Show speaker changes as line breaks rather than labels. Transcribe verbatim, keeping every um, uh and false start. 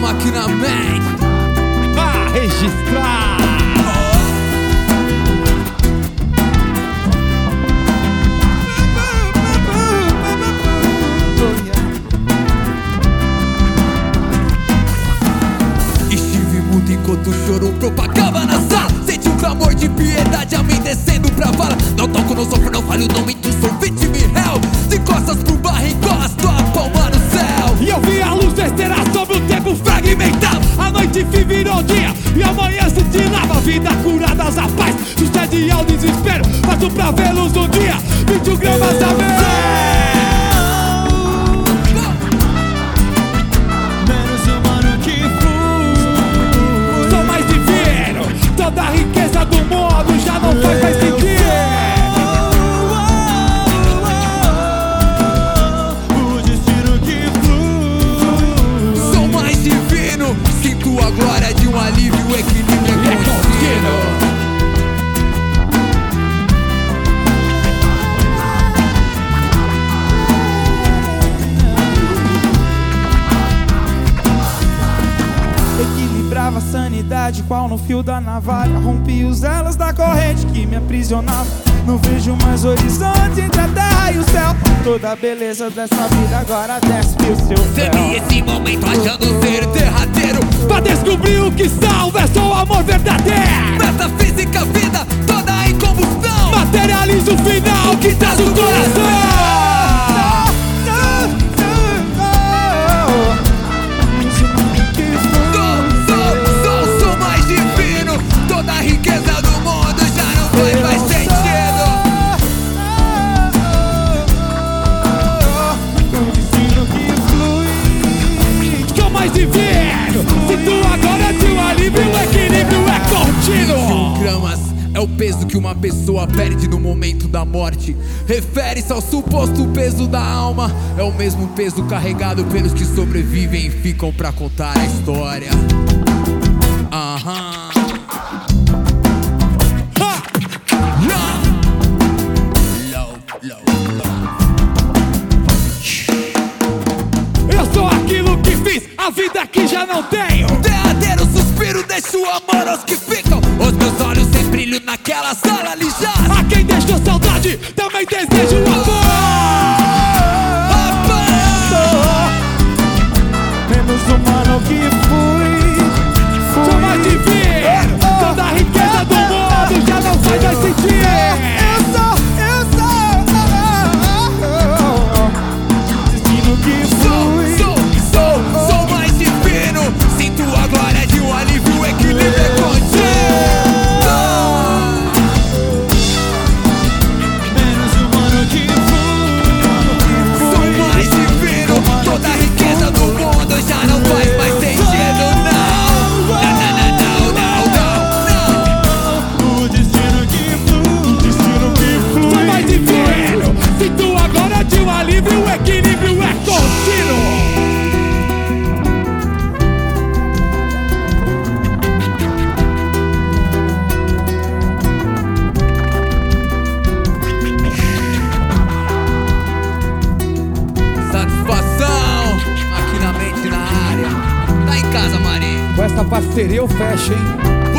aqui na mente.
A registrar.
Estive mudo enquanto o choro propagava na sala. Senti um clamor de piedade a mim descendo pra vala. Não toco no sopro, não falho o nome do sou vítima e réu. De costas pro barro, encosto a palma no céu.
E eu vi a luz descer sobre o tempo fragmentado. A noite virou dia e amanhã se dilava. Vida curadas a paz, sucede ao desespero. Faço pra vê-los um dia, vinte e um gramas a vez.
Menos humano que fui.
Sou mais divino, toda a riqueza do mundo já não faz mais sentido.
O destino que flui.
Sou mais divino, sinto a glória de um alívio, o equilíbrio é contínuo.
Equilibrava a sanidade, qual no fio da navalha. Rompi os elos da corrente que me aprisionava. Não vejo mais horizonte entre a terra e o céu. Toda a beleza dessa vida agora desce o seu céu.
Temi esse momento achando ser derradeiro.
Pra descobrir o que salva é só o amor verdadeiro.
Metafísica, vida toda em combustão.
Materializa o final que traz o coração.
Toda a riqueza do mundo já não faz mais sentido.
O destino que flui.
Sou mais divino, sinto agora de um alívio, o equilíbrio é contínuo.
Gramas é o peso que uma pessoa perde no momento da morte. Refere-se ao suposto peso da alma. É o mesmo peso carregado pelos que sobrevivem e ficam pra contar a história. Aham.
Eu sou aquilo que fiz, a vida que já não tenho.
Derradeiro suspiro, deixo o amor aos que ficam. Os meus olhos sem brilho naquela sala ali já.
A quem deixou saudade, também desejo amor.
Menos humano que fui.
Sou mais divino, toda a riqueza do mundo já não faz mais sentido.
Eu sou, eu sou. Destino que flui.
Sou, sou, sou mais divino. Sinto a glória de um alívio, o equilíbrio é contínuo.
Menos humano que fui.
Sou mais divino, toda a riqueza do mundo já não faz mais sentido. Não, não, não, não, não, não.
O destino que flui. O destino que flui.
Sou mais divino, sinto agora de um alívio, o equilíbrio é contínuo.
Satisfação, aqui na mente, na área. Tá em casa, Maria.
Com essa parceria eu fecho, hein?